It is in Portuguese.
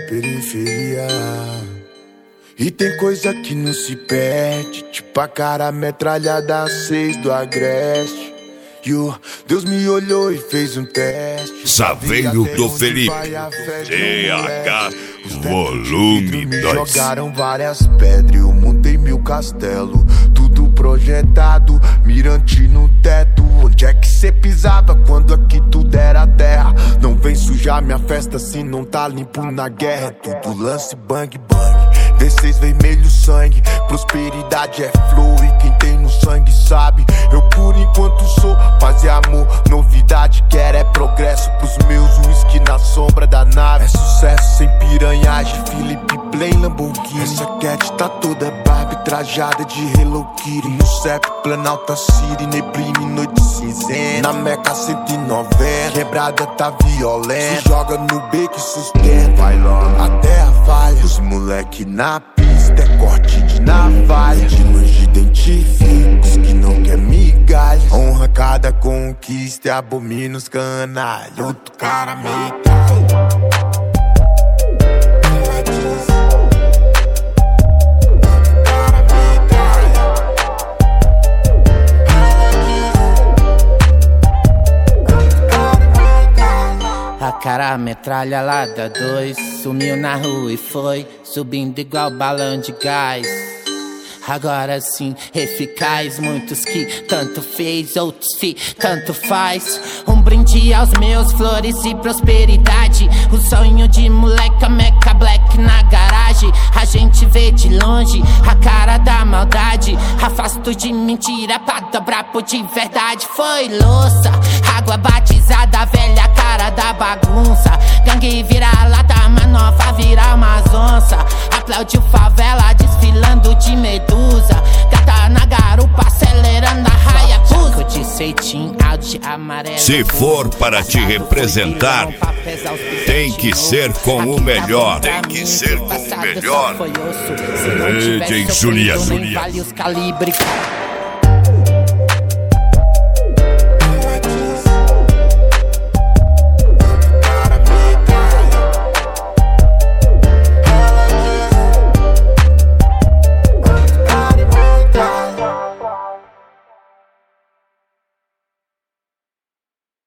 periferia. E tem coisa que não se perde, tipo a cara metralhada 6 do Agreste. Deus me olhou e fez um teste. Saveiro do Felipe, TH, volume 2. Jogaram várias pedras, eu montei 1000 castelos. Tudo projetado, mirante no teto. Onde é que cê pisava quando aqui tudo era terra? Não vem sujar minha festa se não tá limpo na guerra. É tudo lance bang bang, V6 vermelho sangue. Prosperidade é flow e quem tem no sangue sabe. Eu por enquanto sou paz e amor, novidade quero é progresso pros meus. Whisky na sombra da nave, é sucesso sem piranhagem. Felipe Play Lamborghini. Essa cat tá toda Barbie, trajada de Hello Kitty. No CEP, Planalta City, neblina e noite cinzenta. Na Meca 190, quebrada tá violenta. Se joga no beco e sustenta, vai logo, a terra falha. Os moleque na pista é corte de navalha. De longe identifico os que não quer migalha. Honra cada conquista e abomina os canalhas. Outro cara metralha. A cara metralha lá da 2 sumiu na rua e foi subindo igual balão de gás. Agora sim, eficaz. Muitos que tanto fez, outros se tanto faz. Um brinde aos meus, flores e prosperidade. O sonho de moleca, meca black na garagem. A gente vê de longe a cara da maldade. Afasto de mentira pra dobrar por de verdade. Foi louça, água batizada, velha cara da bagunça. Gangue vira lata, manova vira umas onça. Aplaudiu favela desfilando de medusa. Gata na garupa acelerando a raia. Busco de ceitim, Audi amarelo. Se for para te representar, tem que ser com o melhor. Tem que ser com o melhor. DJ Julia. Vale os calibres.